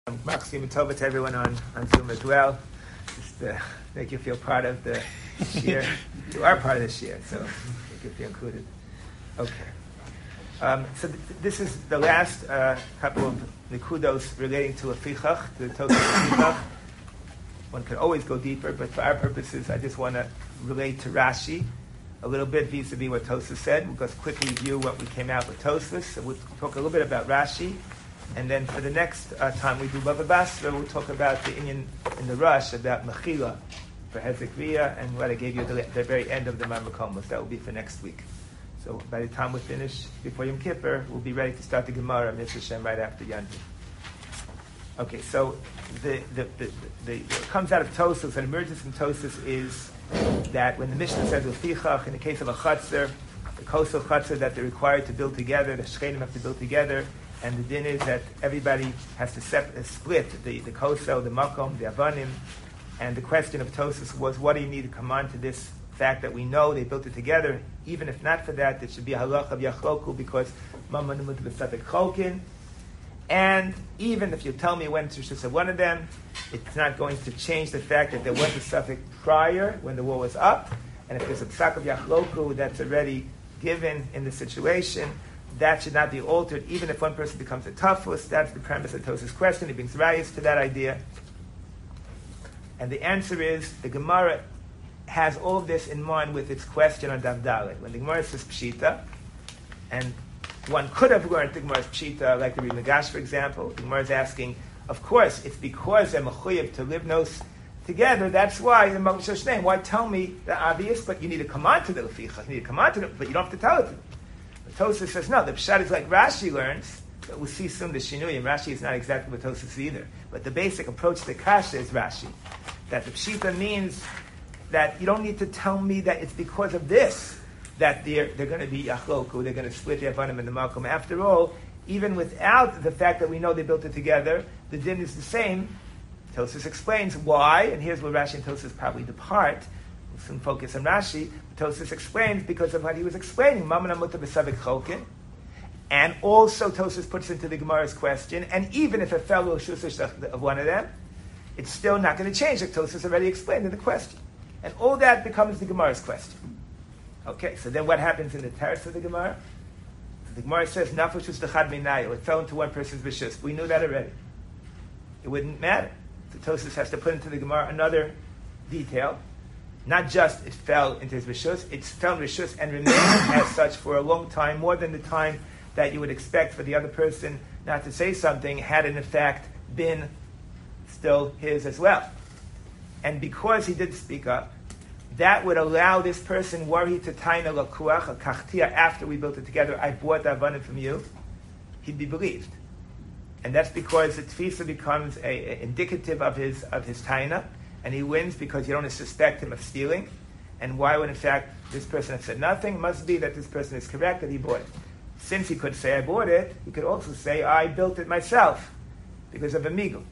Maxim Tova to everyone on Zoom as well. Just to make you feel part of the year. You are part of this year, so make you feel included. Okay. This is the last couple of nikudos relating to a fichach, to the Tosfos fichach. One could always go deeper, but for our purposes, I just want to relate to Rashi a little bit vis-a-vis what Tosfos said. We'll just quickly review what we came out with Tosfos. So we'll talk a little bit about Rashi. And then for the next time we do Bava Basra, we'll talk about the Inyan in the Rush, about Mechila for Hezekiah, and what I gave you at the very end of the Mamakomos. That will be for next week. So by the time we finish before Yom Kippur, we'll be ready to start the Gemara, Mitzvah Shem, right after Yantiv. Okay, so what comes out of Tosfos, and emerges from Tosfos, is that when the Mishnah says Ufichach, in the case of a Chatzar, the Kosel Chatzar that they're required to build together, the Shchenim have to build together, and the din is that everybody has to split the kosel, the makom, the avanim. And the question of Tosfos was, what do you need to come on to this fact that we know they built it together? Even if not for that, there should be a halach of yachloku, because mamanimut b'satek cholkin. And even if you tell me when to just one of them, it's not going to change the fact that there was a suffix prior when the war was up. And if there's a psak of yachloku that's already given in the situation, that should not be altered, even if one person becomes a tafus. That's the premise of Tosfos' question. He brings rayas to that idea. And the answer is, the Gemara has all of this in mind with its question on Daf Dalet. When the Gemara says Pshita, and one could have learned the Gemara's Pshita, like the Ri Nagash, for example. The Gemara is asking, of course, it's because they're mechuyev to live nos together. That's why the Moshe name. Why tell me the obvious? But you need to come on to the lefichach. You need to come on to it, but you don't have to tell it to them. Tosfos says, no, the Pshat is like Rashi learns, but we'll see soon the Shinuyim. Rashi is not exactly what Tosfos either. But the basic approach to Kasha is Rashi. That the Pshita means that you don't need to tell me that it's because of this that they're going to be Yachloku, they're going to split the Avanim and the Malkum. After all, even without the fact that we know they built it together, the din is the same. Tosfos explains why, and here's where Rashi and Tosfos probably depart. We'll soon focus on Rashi. Tosfos explains because of what he was explaining, Maman Amutta B'Savik Cholkin, and also Tosfos puts into the Gemara's question, and even if it fell of one of them, it's still not going to change, like Tosfos already explained in the question. And all that becomes the Gemara's question. Okay, so then what happens in the teretz of the Gemara? So the Gemara says, Nafush was Dechad Minayo, it fell into one person's B'Shus. We knew that already. It wouldn't matter. So Tosfos has to put into the Gemara another detail. Not just it fell into his rishus, it fell in rishus and remained as such for a long time, more than the time that you would expect for the other person not to say something, had in effect been still his as well. And because he did speak up, that would allow this person worry to taina lakuach, a kachtia, after we built it together, I bought the avanim from you, he'd be believed. And that's because the tfisa becomes a indicative of his taina, and he wins because you don't suspect him of stealing. And why would, in fact, this person have said nothing? It must be that this person is correct, that he bought it. Since he could say, I bought it, he could also say, I built it myself, because of a migul.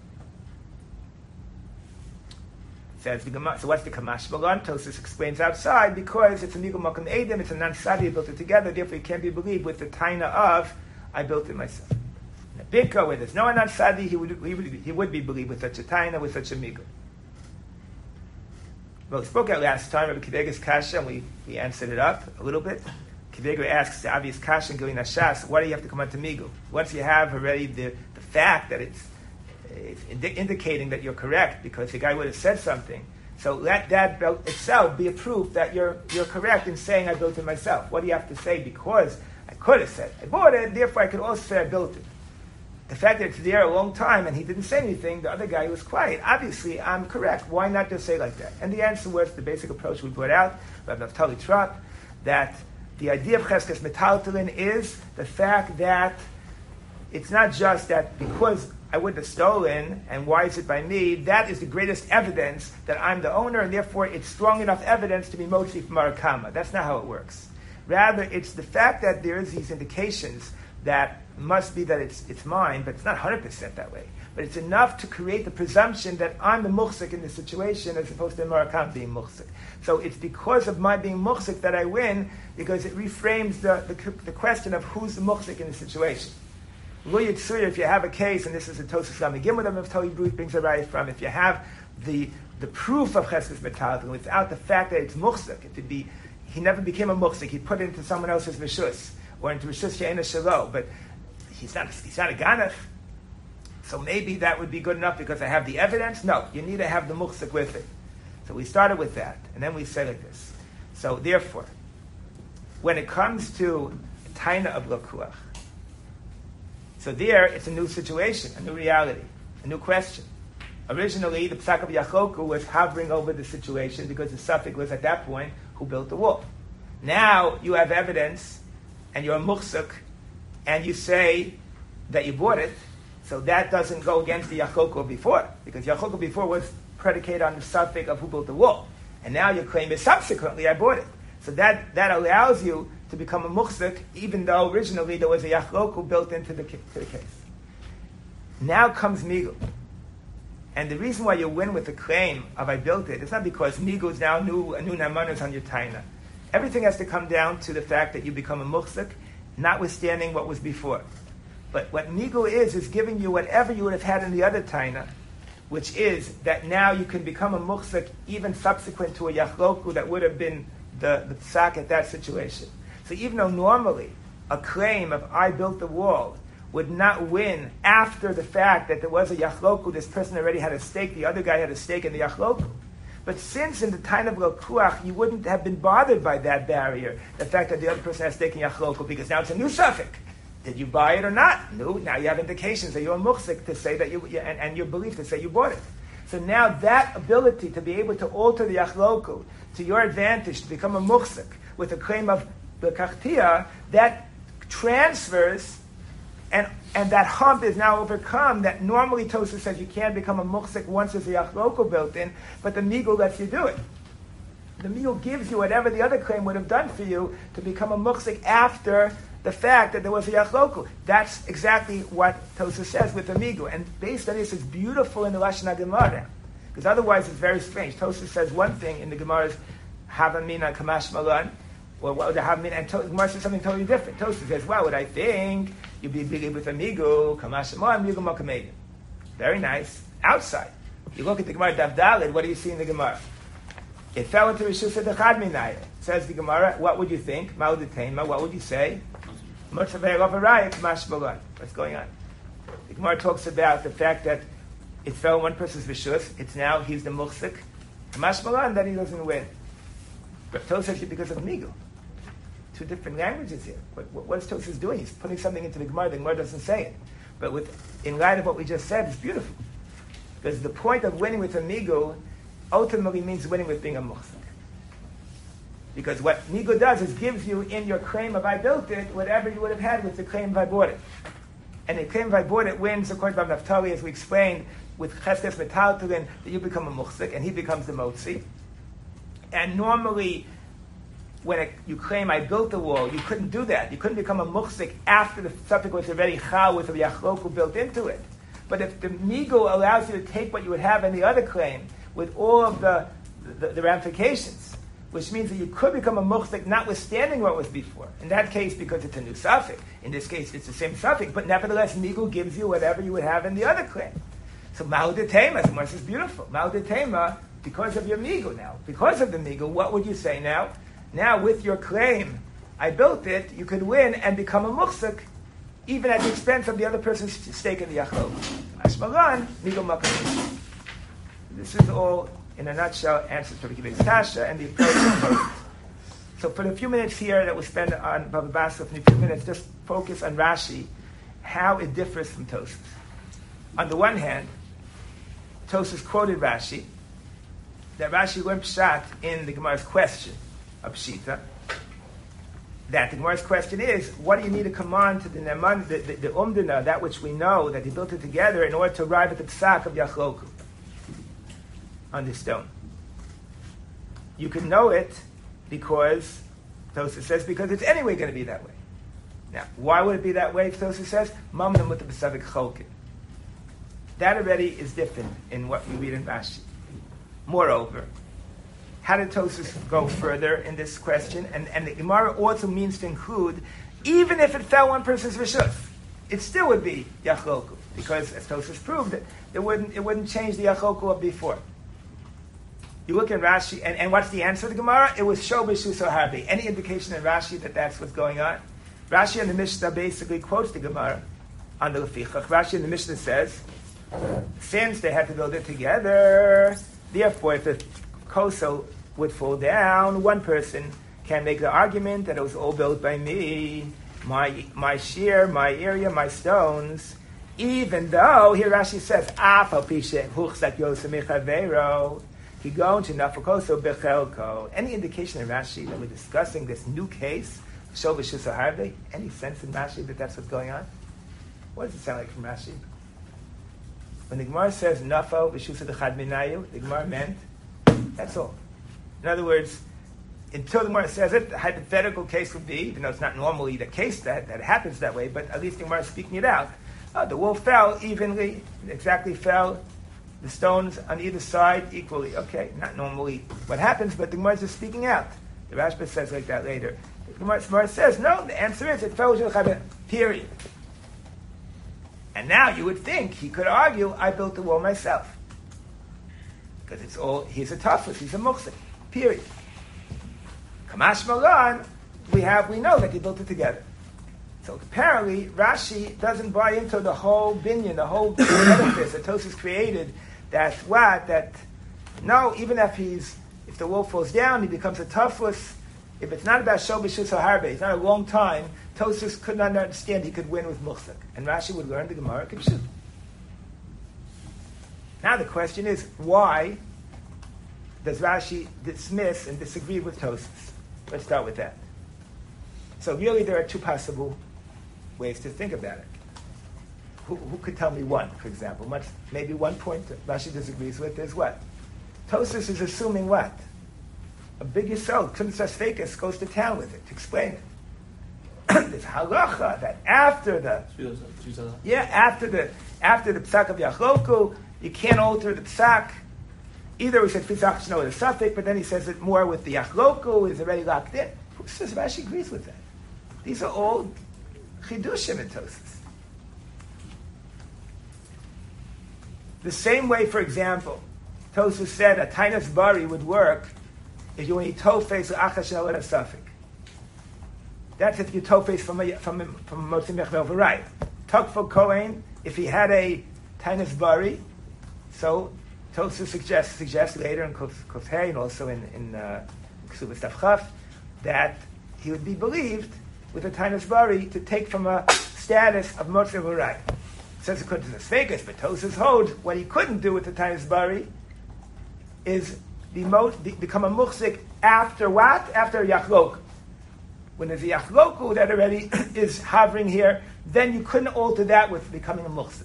Says the Gemara. So what's the Kamash Malan? Tosfos explains outside, because it's a migul makam edim, it's a non-sadi, he built it together, therefore he can't be believed with the taina of, I built it myself. In a bika, where there's no non-sadi, he would be believed with such a taina, with such a migul. Well, we spoke out last time about Kivega's kasha, and we answered it up a little bit. Kivega asks the obvious kasha in Gilin Hashas, why do you have to come on to Migul? Once you have already the fact that it's indicating that you're correct, because the guy would have said something, so let that itself be a proof that you're correct in saying I built it myself. What do you have to say? Because I could have said I bought it, therefore I could also say I built it. The fact that it's there a long time and he didn't say anything, the other guy was quiet. Obviously, I'm correct. Why not just say like that? And the answer was the basic approach we put out, Rav Naftali Trop, that the idea of Cheskes Metaltalin is the fact that it's not just that because I wouldn't have stolen, and why is it by me? That is the greatest evidence that I'm the owner, and therefore it's strong enough evidence to be motzi from Marakama. That's not how it works. Rather, it's the fact that there is these indications that must be that it's mine, but it's not 100% that way. But it's enough to create the presumption that I'm the muhsik in this situation as opposed to Marakam being muhsik. So it's because of my being muhsik that I win, because it reframes the question of who's the muhsik in the situation. Lo Yitzur, if you have a case, and this is a Tosas Lamigim that Tali brings a right from, if you have the proof of Cheskes Metalton without the fact that it's muchzik, he never became a muchzik, he put it into someone else's Rishus, or into Rishus She'ena Shelo, but he's not a Ganach, so maybe that would be good enough because I have the evidence. No, you need to have the muchzik with it. So we started with that, and then we said like this. So therefore, when it comes to Taina of Lakuach, so there it's a new situation, a new reality, a new question. Originally, the Psak of Yachoku was hovering over the situation because the suffix was at that point who built the wall. Now you have evidence, and you're a muchzik, and you say that you bought it, so that doesn't go against the Yachoku before, because Yachoku before was predicated on the suffix of who built the wall. And now your claim is subsequently, I bought it. So that allows you to become a muchzik, even though originally there was a Yachoku built into the case. Now comes Migul. And the reason why you win with the claim of I built it, it's not because Migul is now a new Naman is on your Taina. Everything has to come down to the fact that you become a muchzik, notwithstanding what was before. But what Migul is giving you whatever you would have had in the other Taina, which is that now you can become a muchzik even subsequent to a Yachloku that would have been the psak at that situation. So even though normally a claim of I built the wall would not win after the fact that there was a Yachloku, this person already had a stake, the other guy had a stake in the Yachloku. But since in the time of Lakuach, you wouldn't have been bothered by that barrier, the fact that the other person has a stake in Yachloku, because now it's a new suffix. Did you buy it or not? No. Now you have indications that you're a muchzik to say that and your belief to say you bought it. So now that ability to be able to alter the Yachloku to your advantage, to become a muchzik with a claim of the Kachtia, that transfers and that hump is now overcome. That normally Tosafos says you can't become a muchzik once there's a Yachloku built in, but the Migul lets you do it. The Migul gives you whatever the other claim would have done for you to become a muchzik after the fact that there was a Yachloku. That's exactly what Tosafos says with the Migul. And based on this, it's beautiful in the Lashon HaGemara. Because otherwise it's very strange. Tosafos says one thing in the Gemara's Havamina Kamash Malan, or what the Havamina, and Gemara says something totally different. Tosafos says, well, what I think, you'd be big with a Migul, Kamash Malan, Migul Makamedim. Very nice. Outside. You look at the Gemara Dav Daled, what do you see in the Gemara? It fell into Rishus Dechad Minayah. Says the Gemara, what would you think? Ma'udetema, what would you say? What's going on? The Gemara talks about the fact that it fell in one person's Rishus, it's now he's the muchzik. Kamash Malan, that he doesn't win. But Tosafos because of Migul. Two different languages here. What is Tosafos doing? He's putting something into the Gemara doesn't say it. But in light of what we just said, it's beautiful. Because the point of winning with a Migul ultimately means winning with being a muchzik. Because what Migul does is gives you in your claim of I built it, whatever you would have had with the claim of I bought it. And the claim of I bought it wins, according to Naftali, as we explained, with Cheskes Metaltalin, that you become a muchzik, and he becomes the motzi. And normally, when you claim I built the wall, you couldn't do that. You couldn't become a muchzik after the suffix was already chal with a yachloku built into it. But if the Migul allows you to take what you would have in the other claim, with all of the ramifications, which means that you could become a muchzik notwithstanding what was before. In that case, because it's a new suffix. In this case, it's the same suffix, but nevertheless, Migul gives you whatever you would have in the other claim. So Ma'udetema, the Gemara is beautiful. Ma'udetema, because of your Migul now. Because of the Migul, what would you say now? Now, with your claim, I built it, you could win and become a muchzik, even at the expense of the other person's stake in the Yachol. Ashmalan, Migul Makam. This is all, in a nutshell, answers to Rabbi Akiva's Kasha and the approach of Tosafos. So for the few minutes here that we'll spend on Baba Basra, for a few minutes, just focus on Rashi, how it differs from Tosafos. On the one hand, Tosafos quoted Rashi, that Rashi learned Pshat in the Gemara's question of Pshita, that the Gemara's question is, what do you need to come on to the Neman, the Umdana, that which we know, that he built it together in order to arrive at the Psak of Yachloku on the stone? You can know it because, Tosafos says, because it's anyway going to be that way. Now, why would it be that way, Tosafos says? Mamnam with the Pesavik Cholkin. That already is different in what we read in Rashi. Moreover, how did Tosafos go further in this question? And the Gemara also means to include, even if it fell one person's Rishus. it still would be Yachloku, because as Tosfos proved, it wouldn't change the Yachloku of before. You look in Rashi, and what's the answer to the Gemara? It was Sho B'Shuso Harbe. Any indication in Rashi that that's what's going on? Rashi and the Mishnah basically quotes the Gemara on the Lefichach. Rashi and the Mishnah says, since they had to build it together, therefore if the koso would fall down, one person can make the argument that it was all built by me, my shear, my area, my stones, even though, here Rashi says, Afal Pishe Huchzak Yosem Mechavero, Kigon Nafakoso Bechelko. Any indication in Rashi that we're discussing this new case, Sho B'Shuso Harbe? Any sense in Rashi that that's what's going on? What does it sound like from Rashi? When the Gemara says Nafal B'Shuso Dechad Minayu, the Gemara meant that's all. In other words, until the Gemara says it, the hypothetical case would be, even though it's not normally the case that happens that way, but at least the Gemara is speaking it out. The wall fell evenly, exactly fell. The stones on either side equally. Okay, not normally what happens, but the Gemara is just speaking out. The Rashba says like that later. The Gemara says, no, the answer is it fell, period. And now you would think he could argue, I built the wall myself. Because it's all, he's a toughest, he's a muhsik, period. Kamash Malan, we know that he built it together. So apparently, Rashi doesn't buy into the whole binyan, the whole edifice that Tosfos created. No, even if the wall falls down, he becomes a toughest. If it's not about Sho B'Shuso Harbe, it's not a long time, Tosfos could not understand he could win with Muchzak. And Rashi would learn the Gemara Kipshut. Now the question is, why does Rashi dismiss and disagree with Tosfos? Let's start with that. So really there are two possible ways to think about it. Who could tell me one, for example? Maybe one point that Rashi disagrees with is what? Tosfos is assuming what? A big yisod, Kunzas Fekes, goes to town with it to explain it. There's halacha that after the psak of Yachloku, you can't alter the psak. Either we said Pizach Shno with a suffix, but then he says it more with the Yachloku, is already locked in. Who says Rashi agrees with that? These are all chidushim in Tosfos. The same way, for example, Tosfos said a tainas bari would work if you only tofes achashel and a suffix. That's if you tofes from Motzi Mechmel V'Rai. Tokfo Kohen, if he had a tainas bari, so Tosfos suggests later in Kofhei and also in Ksubas Tafchaf that he would be believed with a tainas bari to take from a status of Motzi V'Rai. Says according to the Svegas, but Tosfos holds what he couldn't do with the tainas bari is become a muhsik after what? After Yachloku. When there's a Yachloku that already is hovering here, then you couldn't alter that with becoming a muhsik.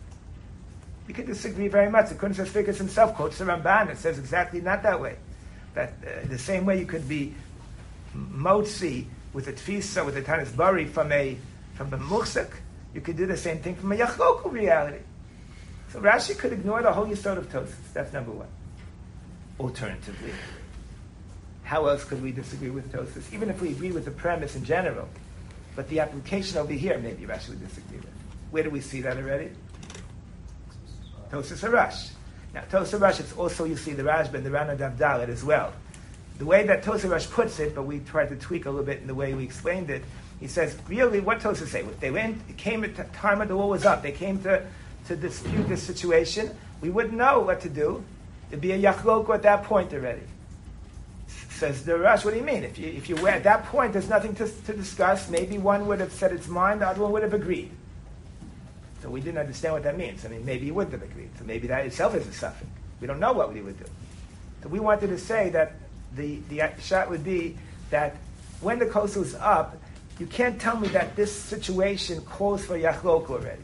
We could disagree very much. The Kunzas Fekes himself quotes the Ramban. It says exactly not that way. That the same way you could be motzi with a tfisa, with a tainas bari from a muhsik, you could do the same thing from a Yachloku reality. So Rashi could ignore the whole yisod of Tosfos. That's number one. Alternatively, how else could we disagree with Tosfos? Even if we agree with the premise in general, but the application over here, maybe Rashi would disagree with. Where do we see that already? Tosfos Harash. Now, Tosfos Harash, it's also, you see, the Rashba and the Rana Davdalet as well. The way that Tosfos Harash puts it, but we tried to tweak a little bit in the way we explained it, he says, really, what Tosfos say? If they went, it came at the time when the wall was up, they came to dispute this situation, we wouldn't know what to do. There'd be a Yachloku at that point already. Says the Rash, what do you mean? If you were at that point, there's nothing to discuss. Maybe one would have said its mind, the other one would have agreed. So we didn't understand what that means. I mean, maybe he wouldn't have agreed. So maybe that itself is a suffix. We don't know what we would do. So we wanted to say that the shot would be that when the kosu is up, you can't tell me that this situation calls for Yachloku already.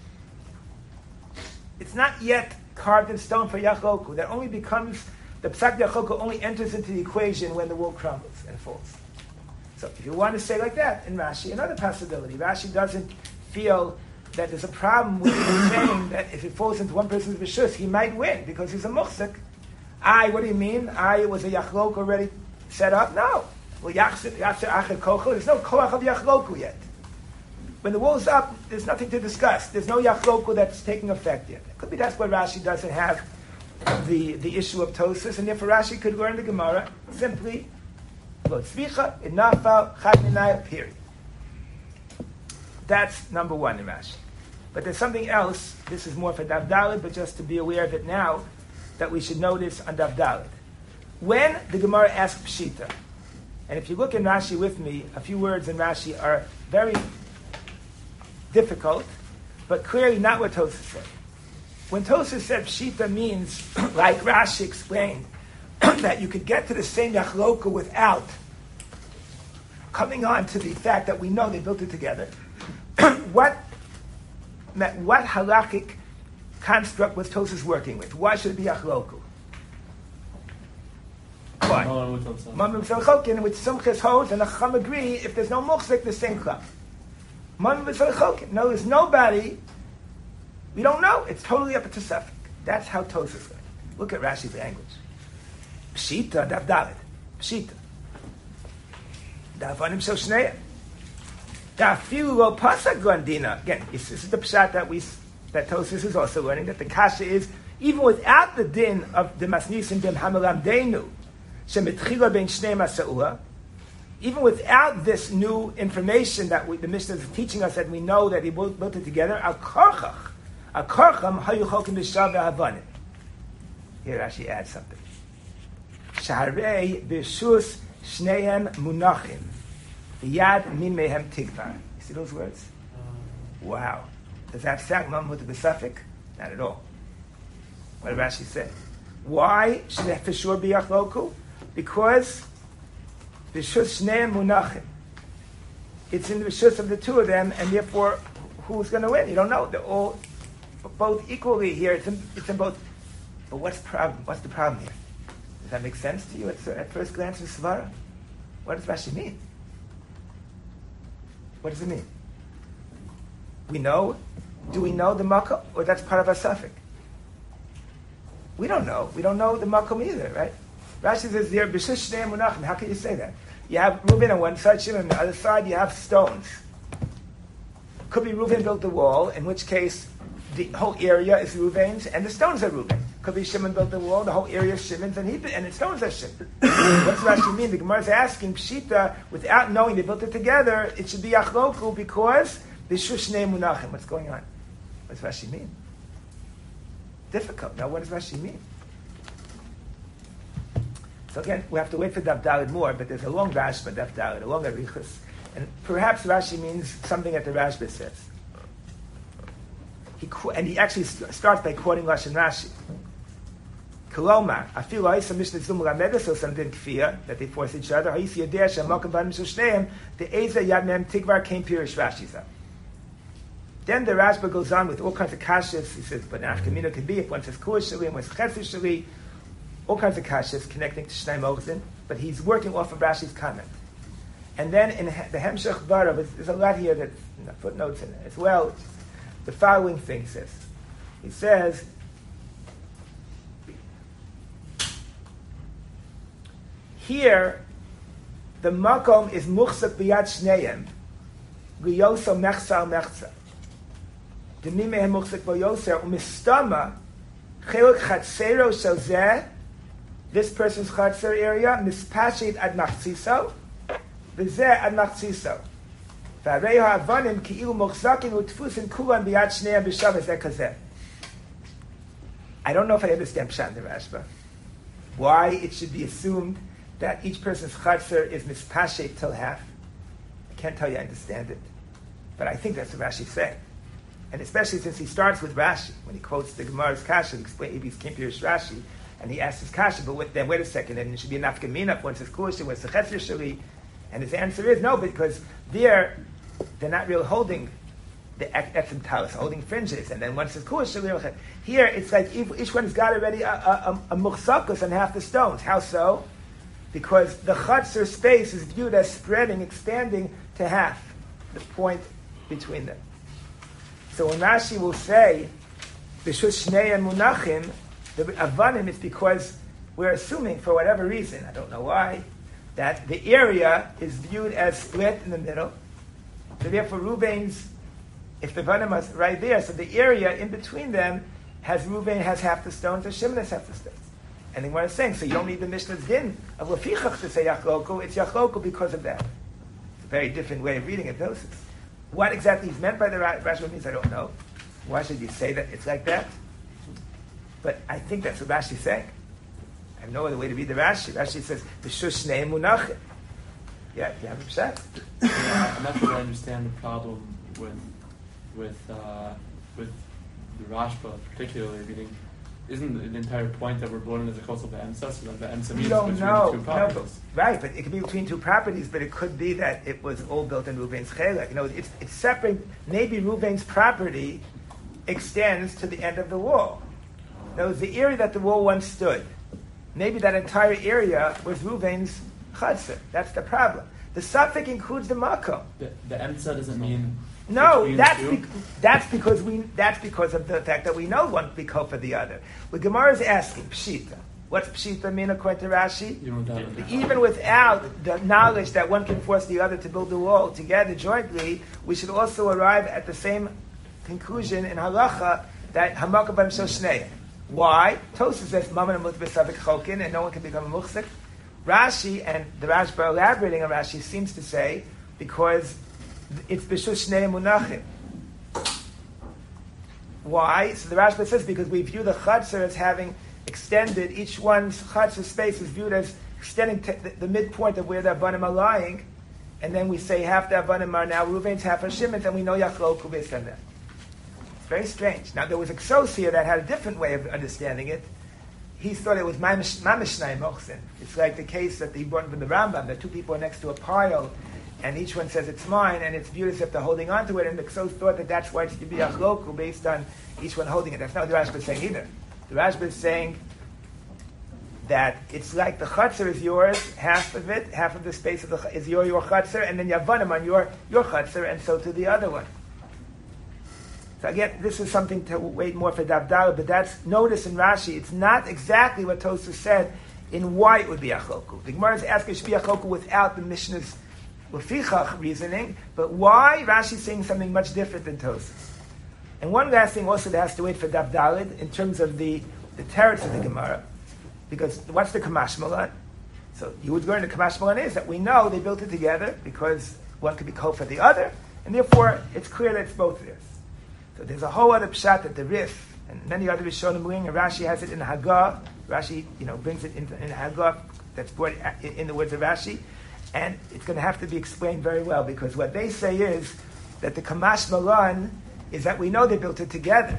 It's not yet carved in stone for Yachloku. That only becomes, the Psak Yachloku only enters into the equation when the wall crumbles and falls. So if you want to say like that in Rashi, another possibility. Rashi doesn't feel that there's a problem with saying that if it falls into one person's Rishus, he might win because he's a Muchzik. What do you mean? Was a Yachloku already set up? No. Well, there's no Koach of Yachloku yet. when the wall's up, there's nothing to discuss. There's no yachloku that's taking effect yet. It could be that's why Rashi doesn't have the issue of Tosfos, and therefore Rashi could learn the Gemara simply about tzvicha, inafal, chad, period. That's number one in Rashi. But there's something else, this is more for Daf Daled, but just to be aware of it now, that we should notice on Daf Daled. When the Gemara asks Pshita, and if you look in Rashi with me, a few words in Rashi are very difficult, but clearly not what Tosfos said. When Tosfos said Pshita means, like Rashi explained, that you could get to the same Yachloka without coming on to the fact that we know they built it together, what halachic construct was Tosfos working with? Why should it be Yachloku? Why? In which Sumchas holds and the Chacham agree, if there's no Muchzik, the same club. No, there's nobody, we don't know. It's totally up to Suffolk. That's how Tosfos goes. Look at Rashi's language. Pshita, Daf Daled. Pshita. Davanim shel shneim. Dafilu lo pasak gondina. Again, this is the pshat that Tosfos is also learning, that the kasha is, even without the din of the masnisim bim hamalam deinu, shemitchila ben shnei masa'ula, even without this new information that the Mishnah is teaching us, that we know that he built it together, al karcham hayu chokim b'shav ve'havanim. Here Rashi adds something. Shaharei b'shus shneim munachim, yad min mehem tigvar. You see those words? Wow. Does that sound mamut b'safik? Not at all. What did Rashi say? Why should it for sure be yachloku? Because b'shus shneim munachim. It's in the b'shus of the two of them, and therefore, who's going to win? You don't know. They're all both equally here. It's in both. But what's the problem? What's the problem here? Does that make sense to you at first glance in Svara? What does Rashi mean? What does it mean? We know. Do we know the makom, or that's part of our suffix? We don't know. We don't know the makom either, right? Rashi says there, b'shus shnei munachim. How can you say that? You have Reuben on one side, Shimon on the other side. You have stones. Could be Reuben built the wall, in which case the whole area is Reuben's, and the stones are Reuben. Could be Shimon built the wall, the whole area is Shimon's, and the stones are Shimon. What's Rashi mean? The Gemara is asking Pshita, without knowing they built it together, it should be Achloku because b'shus shnei munachim. What's going on? What does Rashi mean? Difficult. Now, what does Rashi mean? So again, we have to wait for Daf Daled more, but there's a long Rashba, Daf Daled, a long Arichus. And perhaps Rashi means something that the Rashba says. He actually starts by quoting Lashon Rashi. Kolomar, afilu ha'isa mishnah zum lamedes, so something kfiyah, that they force each other. Ha'isi yadeh she'amalkim b'anim shel shneim, the eza yad mem tigvar came pirish Rashi's. Then the Rashba goes on with all kinds of kashas. He says, but nafkamina could be if one says kuah shali and one says chesed shali, all kinds of kashas connecting to Shnei Mochzin, but he's working off of Rashi's comment. And then in the Hemshech Varav, there's a lot here that footnotes in it as well. The following thing says, he says, here the makom is muchzak b'yad shneim, g'yoso mechsa mechsa. Demi mehem muchzak b'yoser umistama chelok chatzero shel zeh. This person's chatzer area mispashit ad machziso, v'zeh ad machziso. V'arei ha'avanim ki'ilu mochzakin u'tfusin kulan b'yad shneim b'shav ezeh kazeh. I don't know if I understand Pshat in the Rashba. Why it should be assumed that each person's chatzer is mispashit till half. I can't tell you I understand it. But I think that's what Rashi's saying. And especially since he starts with Rashi, when he quotes the Gemara's Kasha, he explains Ibis Kimpirish Rashi, and he asks his Kasha, but then wait a second, and it should be a nafkamina, one says Kush, one says Chetzer Shali, and his answer is no, because they're not really holding the etzim talis, holding fringes, and then one says Kush Shali. Here, it's like each one has got already a muchzakus on half the stones. How so? Because the Chetzer space is viewed as spreading, expanding to half, the point between them. So when Rashi will say, B'shus shnei and munachim, the avanim is because we're assuming, for whatever reason, I don't know why, that the area is viewed as split in the middle. So therefore Reuben's if the Vanim is right there, so the area in between them has Reuven has half the stones, or Shimon has half the stones. And then what I'm saying, so you don't need the Mishnah's din of Lefichach to say Yachloku, it's Yachloku because of that. It's a very different way of reading it, Tosis. What exactly is meant by the Rashi means, I don't know. Why should you say that it's like that? But I think that's what Rashi's saying. I have no other way to read the Rashi. Rashi says, B'shush Shnei Munachim. Yeah, you have a pshat. Yeah, I'm not sure I understand the problem with the Rashba, particularly reading. Isn't the entire point that we're born as a kosel be'emsa, so that the emsa means between two properties? No, right, but it could be between two properties, but it could be that it was all built in Reuven's chelek. It's separate. Maybe Reuven's property extends to the end of the wall. That was the area that the wall once stood. Maybe that entire area was Reuven's chatzir. That's the problem. The suffix includes the makom. The emsa doesn't mean. No, that's because of the fact that we know one be for the other. The Gemara is asking pshita. What's pshita mean according to Rashi? Even without the knowledge that one can force the other to build the wall together jointly, we should also arrive at the same conclusion in halacha that hamakam b'mshel shnei. Why? Tosafos says mammon amut b'savik chokin, and no one can become a muchzik. Rashi and the Rashba elaborating on Rashi seems to say because it's b'shush shnei munachim. Why? So the Rashba says because we view the chatzar as having extended. Each one's chatzar space is viewed as extending the midpoint of where the avanim are lying, and then we say half the avanim are now Reuven's, half are Shimon's, and we know Yachloku based on that. It's very strange. Now there was a Ksos here that had a different way of understanding it. He thought it was mamish shnei mochsin. It's like the case that he brought from the Rambam, that two people are next to a pile, and each one says it's mine, and it's viewed as if they're holding on to it, and the Ksos thought that that's why it's to be Yachloku based on each one holding it. That's not what the Rashba is saying either. The Rashba is saying that it's like the chutzner is yours, half of it, half of the space of is your chutzner, and then yavanim on your chutzner, and so to the other one. So again, this is something to wait more for Davdala, but that's notice in Rashi. It's not exactly what Tosafos said in why it would be Achloku. The Gemara is asking it should be Achloku without the Mishnah's Lefichach reasoning, but why Rashi is saying something much different than Tosafos. And one last thing also that has to wait for Davdalid in terms of the teretz of the Gemara. Because what's the Kamash Malan? So you would learn the Kamash Malan is that we know they built it together because one could be kol for the other, and therefore it's clear that it's both theirs. So there's a whole other pshat that the Rif and many other Rishonim bring, and Rashi has it in Haggah. Rashi, brings it in Haggah that's brought in the words of Rashi, and it's going to have to be explained very well because what they say is that the Kamash Malan is that we know they built it together.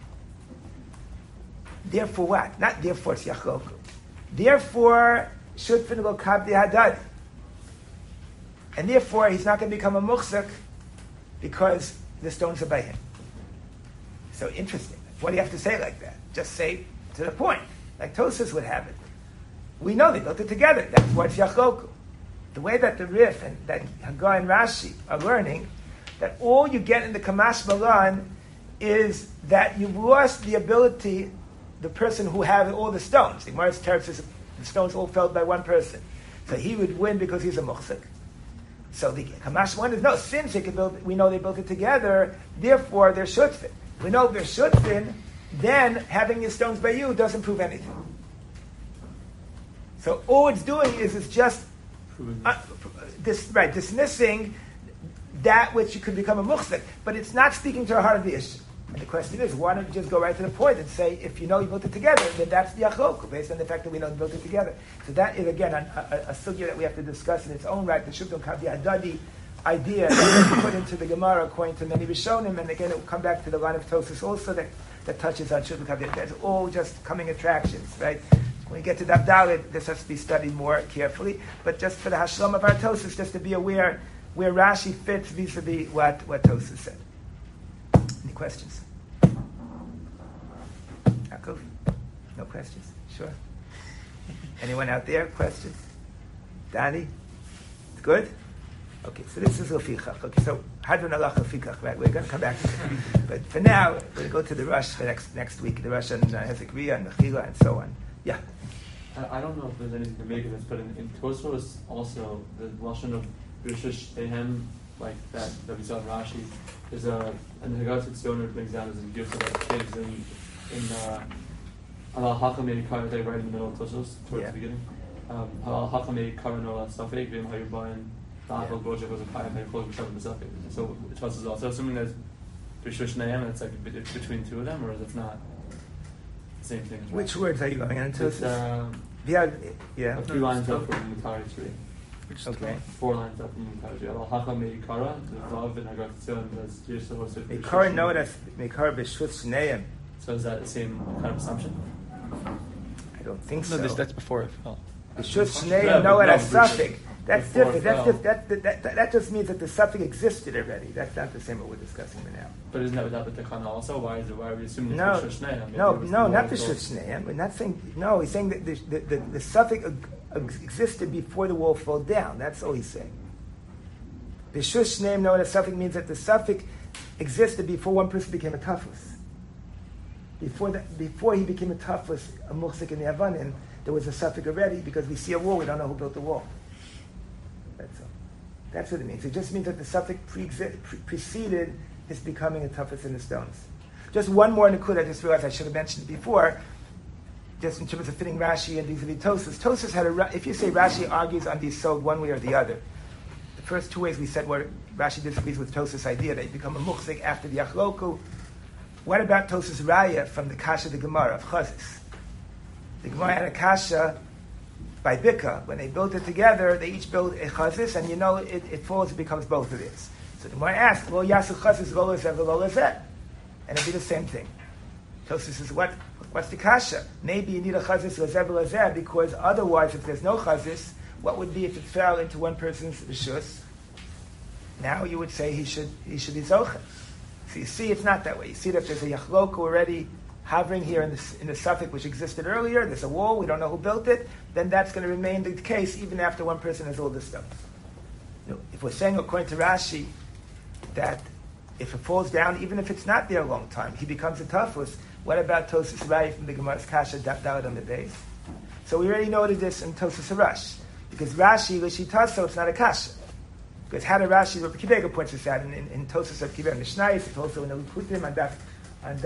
Therefore what? Not therefore it's Yachloku. Therefore, Shutfin lo kabdi hadad. And therefore, he's not going to become a muchzak because the stones are by him. So interesting. What do you have to say like that? Just say to the point, like Tosafos would have it. We know they built it together. That's why it's Yachloku. The way that the Rif and that Haggah and Rashi are learning, that all you get in the Kamash Malan is that you've lost the ability, the person who had all the stones. The Gemara's teretz says the stones all fell by one person. So he would win because he's a muchzik. So the Kamash Malan is, no, since they could build, we know they built it together, therefore they're shutfin. We know they're shutfin, then having your stones by you doesn't prove anything. So all it's doing is it's just dismissing that which you could become a muchzik, but it's not speaking to the heart of the issue. And the question is, why don't you just go right to the point and say, if you know you built it together, then that's the Yachloku, based on the fact that we know you built it together. So that is, again, a sugya that we have to discuss in its own right, the Shubdon Kabdi Hadadi idea that we put into the Gemara according to many Rishonim, and again, it will come back to the line of Tosafos also that touches on Shubdon Kabdi Hadadi. That's all just coming attractions, right? When we get to Davdalid, this has to be studied more carefully, but just for the Hashlam of our Tosafos, just to be aware where Rashi fits vis-a-vis what Tosafos said. Any questions? Yaakov? No questions? Sure. Anyone out there? Questions? Danny? Good? Okay, so this is Lefichach. Okay, so Hadron Alach Lefichach, right? We're going to come back to it. But for now, we're going to go to the Rosh for next week, the Rosh on Hezekiah and Mechila and so on. Yeah? I don't know if there's anything to make of this, but in Tosafos also, the Lashon of Rishush Tehem like that we saw in Rashi. There's and the Haggadah Tzioner brings down as a gift about kids in Halal Hakamei Kara, right in the middle of Toshos, towards the beginning. Halal Hakamei Kara Nola Safek, Vim Hayubayan, Da'avel Gojek was a Kaya Hayukol B'Shav B'Safek. So it was also assuming that B'Shush Ne'em, it's like between two of them, or is it not the same thing as Which Rashi? words are you going into? Yeah. Yeah. 3 lines up from Mutari 3. Okay. 4 lines up from Mutari 3. Al Haka Meikara, the Vav in Haggadah Tzioner, that's Yisroh. Meikara notice, Meikara b'shutz neim. So is that the same kind of assumption? I don't think No, so. that's before it fell. B'shutz Yeah, neim, no, but as no, suffix. That's before different. it That just means that the suffix existed already. That's not the same what we're discussing now. But isn't that without the Tekana also? Why are we assuming No, it's B'Shush Ne'em? not b'shutz neim. We're not saying. No, he's saying that the suffix existed before the wall fell down. That's all he's saying. B'shush neim, no, the suffix means that the suffix existed before one person became a tafus. Before he became a tafus, a muhsik in the Avanim, there was a suffix already, because we see a wall, we don't know who built the wall. That's all. That's what it means. It just means that the suffix preceded his becoming a tafus in the stones. Just one more nikud, I just realized I should have mentioned it before, just in terms of fitting Rashi and vis-a-vis Tosas. Tosas had if you say Rashi argues on the Yisod one way or the other, the first 2 ways we said where Rashi disagrees with Tosas' idea that you become a muhsik after the Achloku. What about Tosas Raya from the Kasha the Gemara of Chazis? The Gemara had a Kasha by Bika. When they built it together, they each built a Chazis, and it falls, it becomes both of these. So the Gemara asked, well, Yasu Chazis v'lo lezeh v'lo lezeh. And it'd be the same thing. Tosas says, what's the Kasha? Maybe you need a Chazis lezeh v'lo lezeh, because otherwise, if there's no Chazis, what would be if it fell into one person's Rishus? Now you would say he should be Zocheh. So you see, it's not that way. You see that there's a Yachloku already hovering here in the suffix which existed earlier. There's a wall. We don't know who built it. Then that's going to remain the case even after one person has all this stuff. If we're saying according to Rashi that if it falls down, even if it's not there a long time, he becomes a tafus. What about Tosas Rai from the Gemara's Kasha Daled on the base? So we already noted this in Tosas Harash, because Rashi Lishitaso, it's not a Kasha. Because how did Rashi, Rabbi Kibega points this out in Tosas of Kibega Mishnayis, it's also in the Likutim on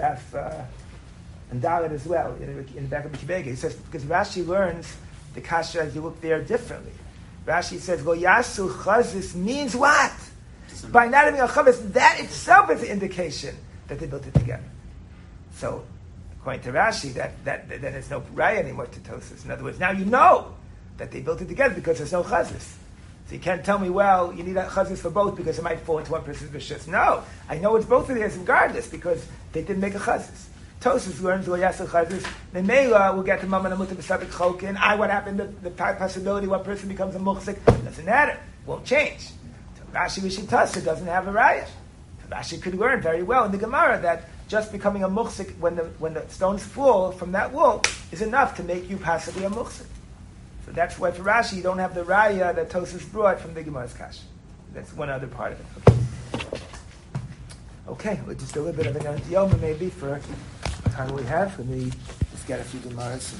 Dalet as well, in the back of Kibega. He says, because Rashi learns the Kasha as you look there differently. Rashi says, Go Yasu Chazis means what? By not having a Chavis, that itself is an indication that they built it together. So, according to Rashi, then there's no raya anymore to Tosas. In other words, now you know that they built it together because there's no Chazis. So you can't tell me, well, you need a chazis for both because it might fall into one person's rishus. No, I know it's both of theirs regardless because they didn't make a chazis. Tosas learns lo yasel chazis. Then Meila will get the mama namuta b'sabik chokin. What happened? The possibility one person becomes a muhsik doesn't matter. Won't change. So Rashi Rishitasa doesn't have a raya. So Rashi could learn very well in the Gemara that just becoming a muhsik when the stones fall from that wall is enough to make you possibly a muhsik. So that's why for Rashi you don't have the raya that Tosas brought from the Gemara's Kasha. That's one other part of it. Okay, we'll just do a little bit of an antiyoma maybe for the time we have. Let me just get a few Gemaras.